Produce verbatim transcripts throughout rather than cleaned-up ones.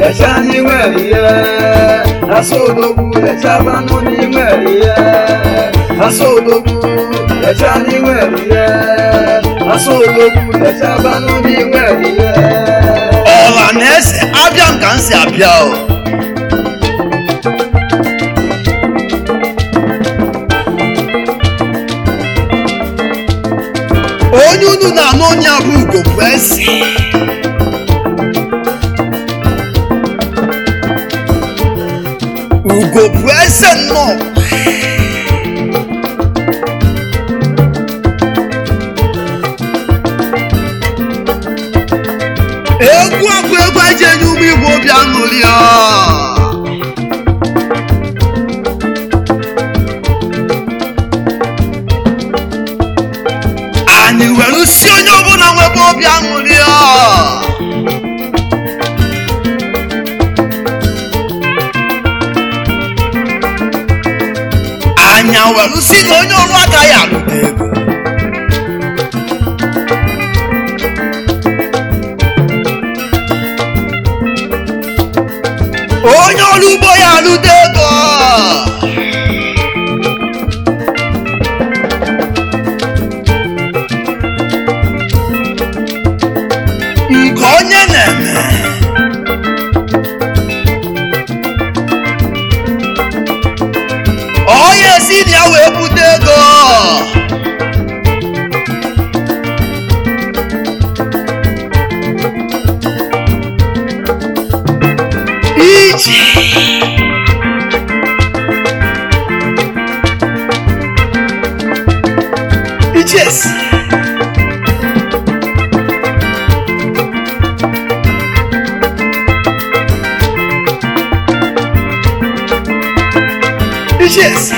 Echani weliye, asodogu echabanu ni weliye, asodogu echani weliye, asodogu echabanu ni weliye. Ọ̀la nẹ́ẹ̀sì abịa nka nsị abịa o. Onye unu na-anụ onye bụ Ugo bụ eze. Ugo bụ eze nnọọ. Egwu akụ egwu eji enye ụmụ Igbo obi aṅụrị a. Anyị were si onye ọbụla nwebe obi aṅụrị a. Anya were si na onye ọrụ agaghị alụta ego. Onye ọrụ ugbo ya alụta ego. Nke onye na-eme. Onye si na ya wee bute ego. Iji Ijes Ijes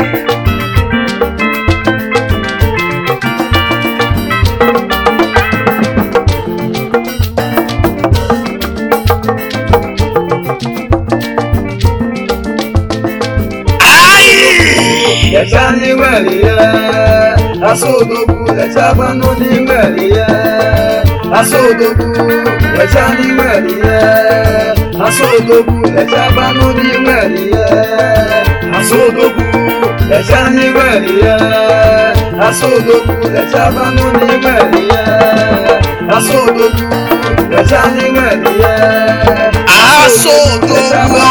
Echani weliye, asodogu echabanu ni weliye, asodogu echani weliye, asodogu echabanu ni weliye, asodogu echani weliye, asodogu echabanu ni weliye, asodogu echani weliye, asodogu.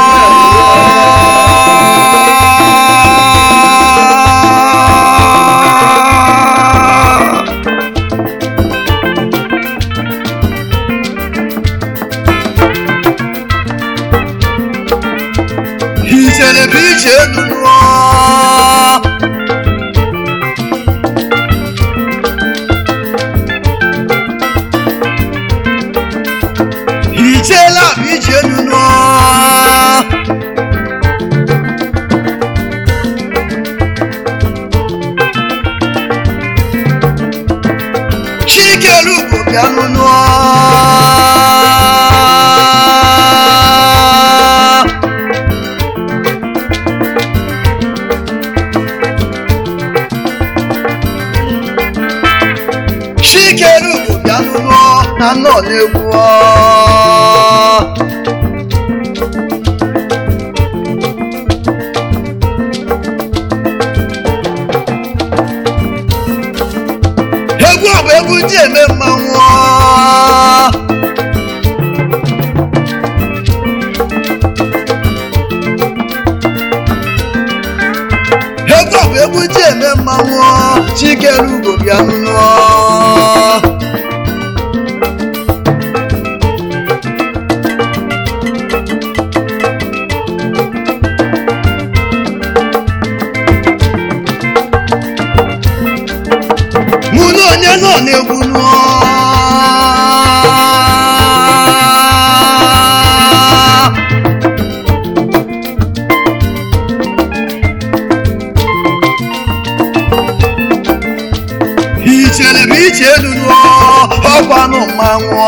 Hicele biche nunua. Hicela biche nunua. Chikelu bia nunua. Chikeru bia nunua na nọ n'egwu. Egwu ọ bụ egwu ji eme mmanwụ. Egwu ọ bụ egwu ji eme mmanwụ. Chikeru bia nunua. Mụ na onye nọ n'egwu nụọ. Ichere bụ iche elu nụọ, ọkwanụ mmanwụ.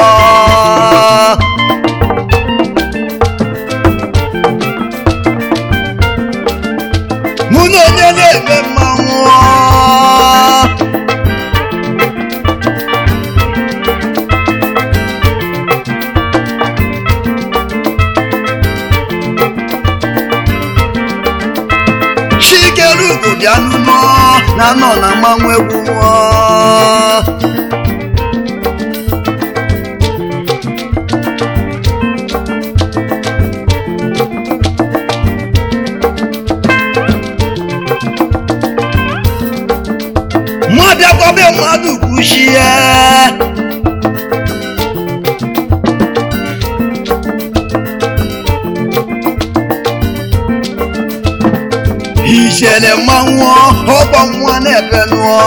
Mụ na onye na-eme mmanwụ. bịa n'ụlọ na nọ na mmanwụ egwu mụọ mụ bịakwabe mmadụ kwuchie ijele mmanwụ ọgbọ nwa na-ebe nụọ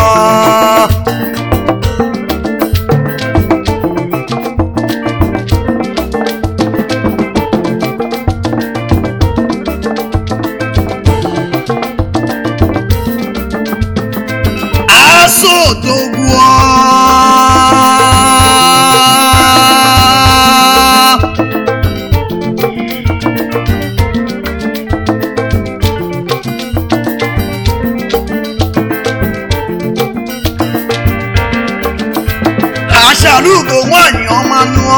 asodogwuo aṣàlùkò nwanyị ọma nụọ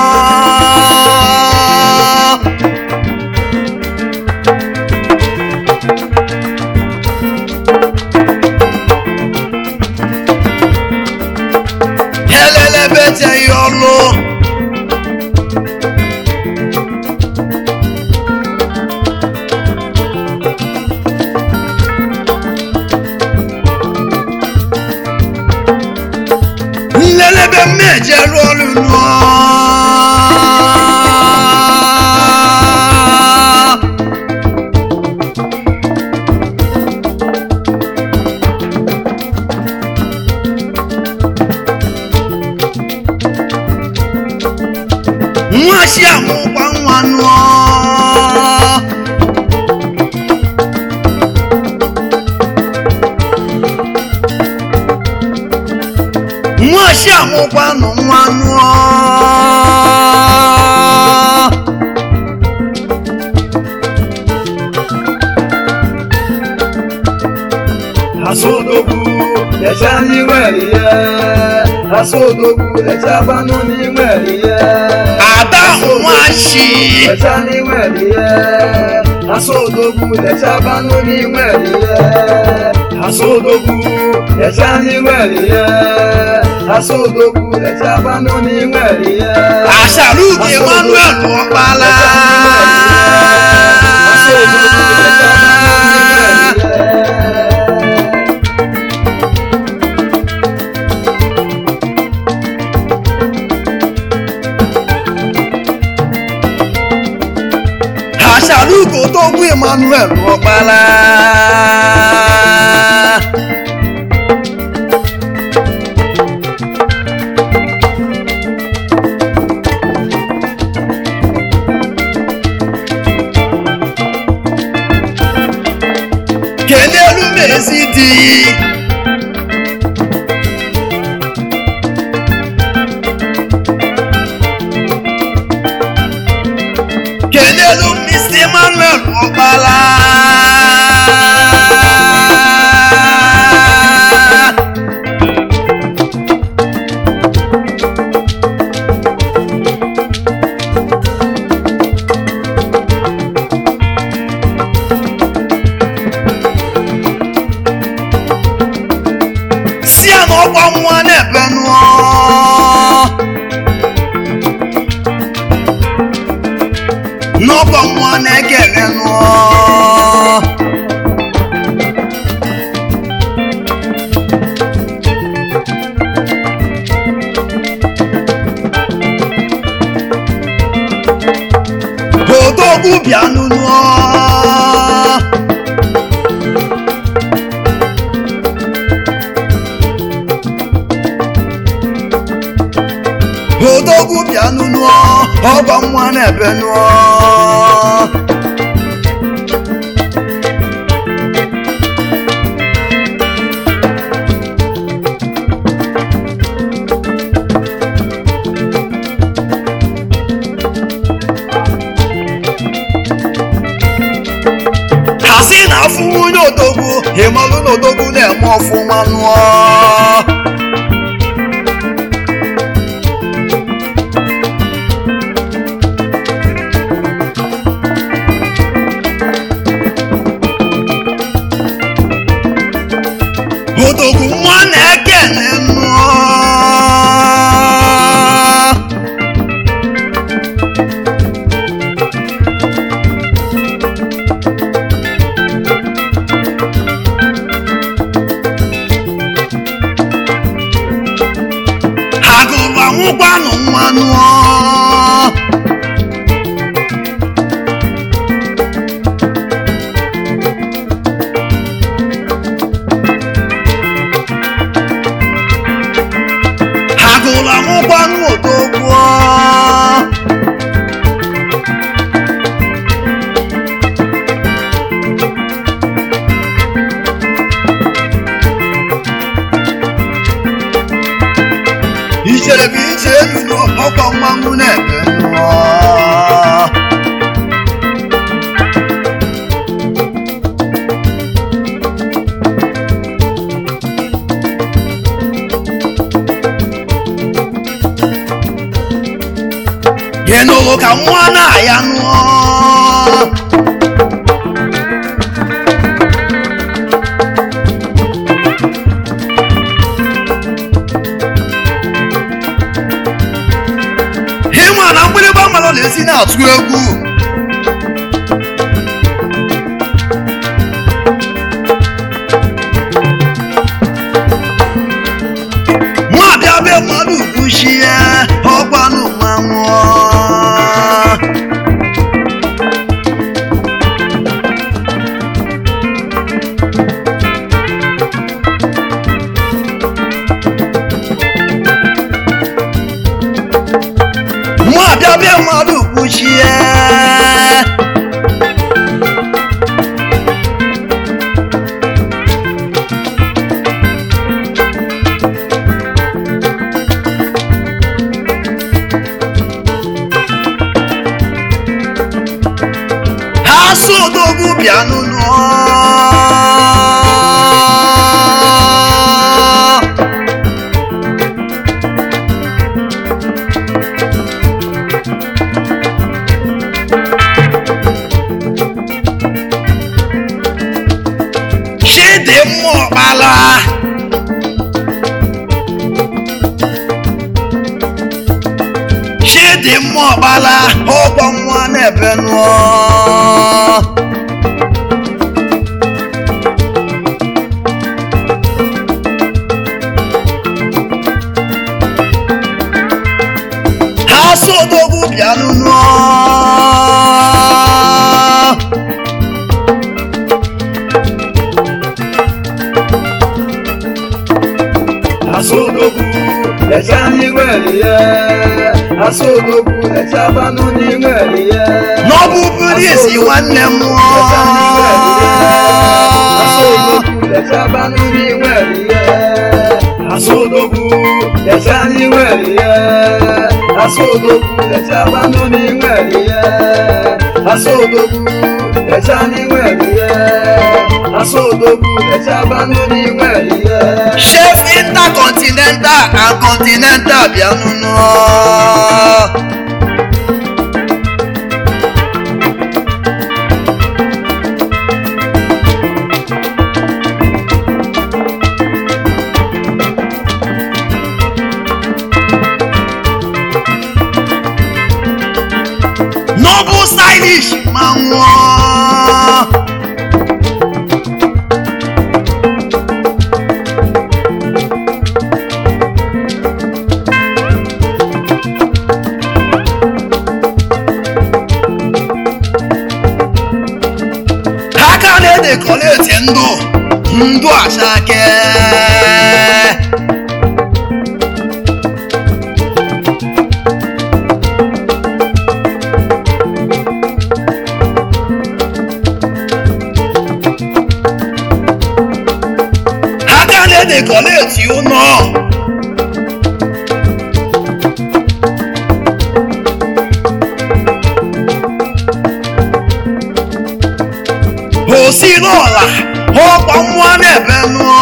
elelebeteghị ọlụ nlelebe mmejeru ọrụ nụọ nwa si amụkwa nwa nụọ nwa si amụkwa nụ nwa nụọ asodogwu lecha n'inwere ihe asodogwu lecha banụ n'inwere ihe ada nwachi lecha n'inwere ihe asodogwu lecha banụ n'inwere ihe asodogwu lecha n'inwere ihe asodogwu lecha banụ n'inwere ihe aṣàlùkò Emmanuel ọkpala aṣàlùkò tó gbé Emmanuel ọkpala kelelu mezidi kelelu mister Emmanuel ọkpala si ya na ọgba nwa na-ebe nụọ n'ọgba nwa na-ekele nụọ odogwu bịanụ nụọ odogwu bịanụ nụọ ọgba nwa na-ebe nụọ ha si na afụ nwunye odogwu ịmalụ na odogwu na-eme ọfụma nụọ ṅụkwanụ mmanụ agụla ṅụkwanụ odogwu ichere bụ iche elu n'ọkwa mmanwụ na-ebe nnụọ gị n'ụlọ ka nwa na-aya nụọ ịma na mgbịrịgba mmadụ na-esi na-atụ egwu nwa bịa be mmadụ kwuchie ọkwanụ mmanwụ nwa bịa be mmadụ kwuchie ha so odogwu bịa n'ụlọ Chidimma Ọkpala Chidimma Ọkpala ọkwa nwa na-ebe nụọ ha so odogwu bịa n'ụlọ asodogwu lecha n'igweli ya asodogwu lecha banụ n'igweli ya n'ọbụ polisi nwanne m asodogwu lecha banụ n'igweli ya asodogwu lecha n'igweli ya asodogwu lecha banụ n'igweli ya asodogwu lecha n'igweli ya asodogwu lecha banụ n'igweli ya chef intercontinental and continental bịa n'ụlọ noble stylish ma nwụọ aka na-edekoleti ndụ ndụ Asake aka na-edekoleti ụnọ osi n'ọla ọkwa mmụọ na-ebe nụọ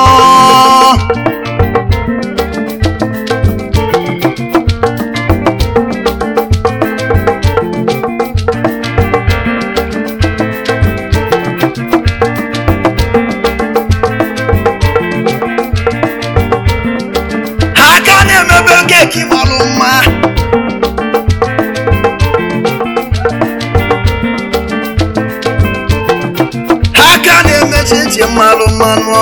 aka na-emebe keki malụ mma aka na-eme chinchin malụ mmanụ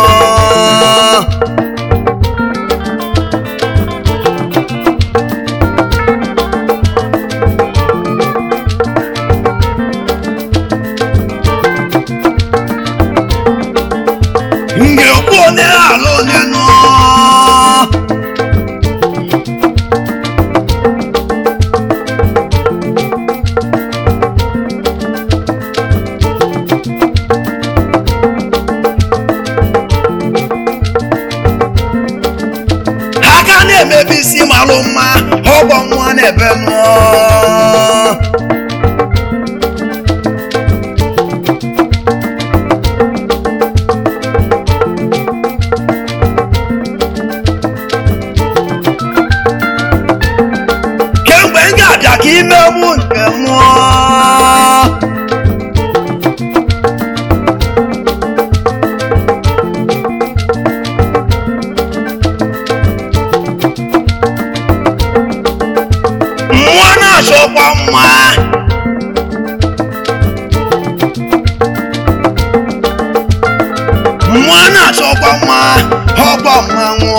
na-emebi isi malụ mma ọgbọ nwa na-ebe nụọ kemgbe m ga-abịa ka ime mụ nke mụọ achọkwa mma mmụọ na-achọkwa mma ọkwa mmanwụ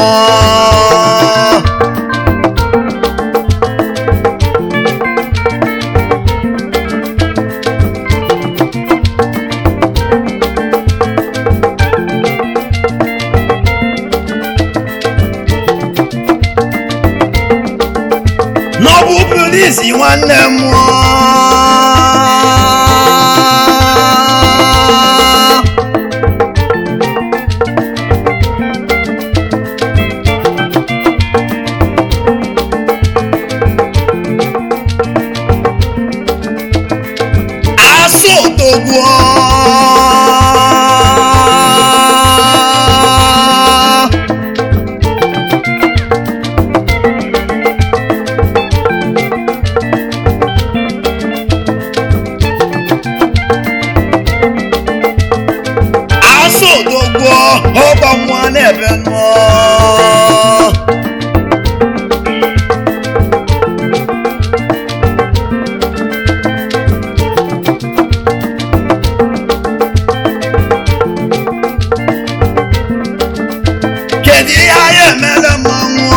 n'ọbụ polisi nwanne m asụtogbu asụtogbu ọgba nwa na-ebe nụọ kedu ihe anyị emere mmanwụ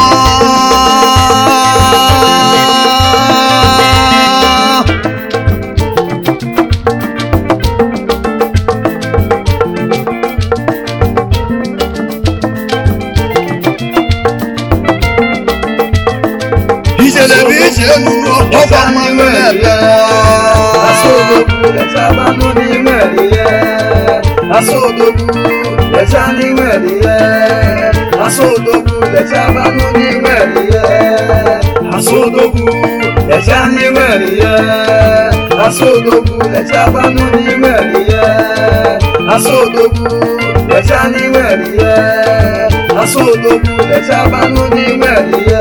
ijelebe ije nụrụ ọgba mmanwụ ebe asodogwu lechaba nụ n'ime ihe asodogwu lecha n'ime ihe asodogwu lechaba nụ n'ime ihe asodogwu lecha n'ime ihe asodogwu lechaba nụ n'ime ihe asodogwu lecha n'ime ihe asodogwu lechaba nụ n'ime ihe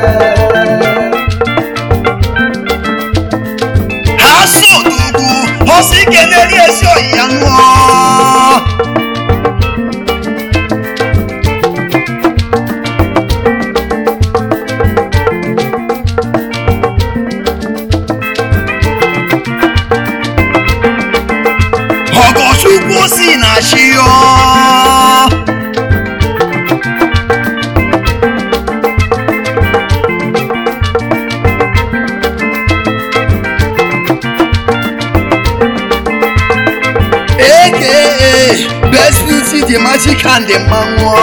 asụtugwu ọsị keneri esi oyi ya nụọ ọgọchukwu si na chi yọ aka best beauty the magic and the manwụ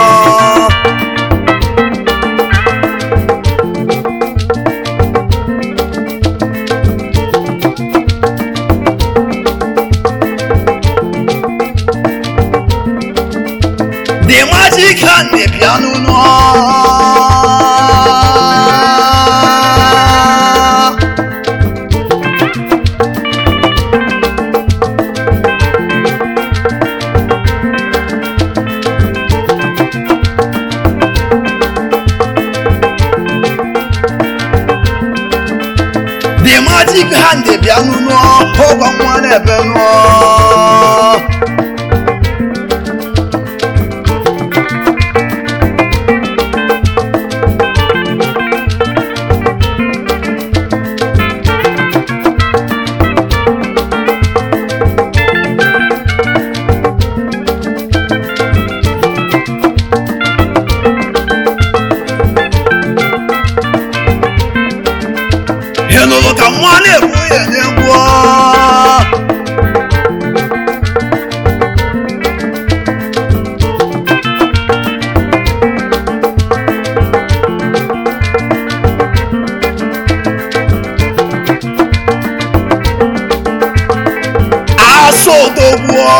the magic and the piano no the magic hand the piano no ọgba nwa na-ebe nụọ ịnụrụ ka nwa na-ekwu ya na-egwu asụtogbu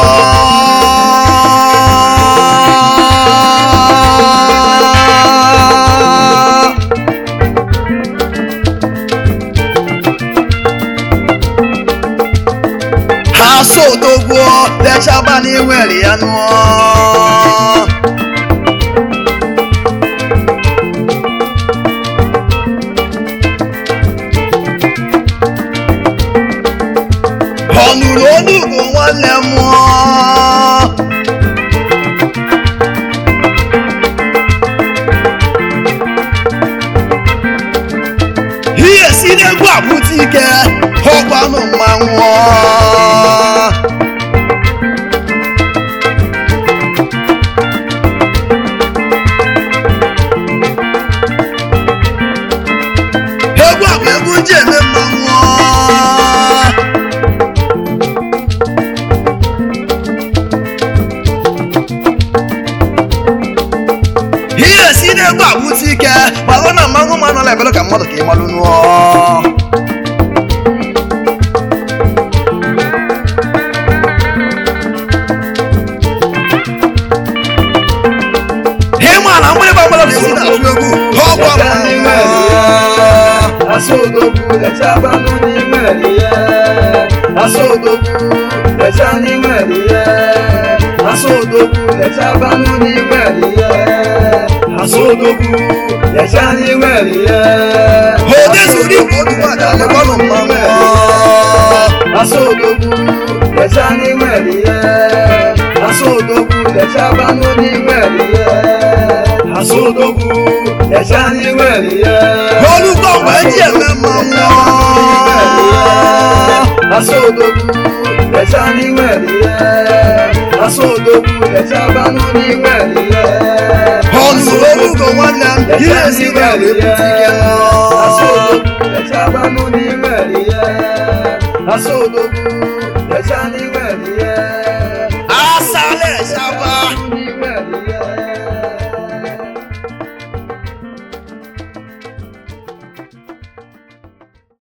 na nwere ya nụọ ọ nụrụ olu Ugo nwanne m ihe si n'egwu apụta ike ọkwanụ mmanwụ egwu a bụ egwu ji eme mmanwụ ihe si n'egwu apụta ike malụ na mmanwụ ma nọla ebele ka mmadụ ka ị malụ nụọ ịma na mgbịrịgba mmadụ na-esi na-atụ egwu ọgwụ Asodogwu lechaba n'ime ya Asodogwu lecha n'ime ya Asodogwu lechaba n'ime ya Asodogwu lecha n'ime ya ode zuru igwe obi nwada lekwanụ mmanwụ Asodogwu lecha n'ime ya Asodogwu lechaba n'ime ya Asodogwu lecha n'ime ya olùkọ́ ọ̀gbẹ́ jí ẹ̀mẹ́ mmanwụ Asodogwu lecha n'ime ya Asodogwu lecha banụ n'ime ya ọ̀nụrụ olùkọ́ nwanne m ihe esi nwere ebute ike Asodogwu lecha banụ n'ime ya Asodogwu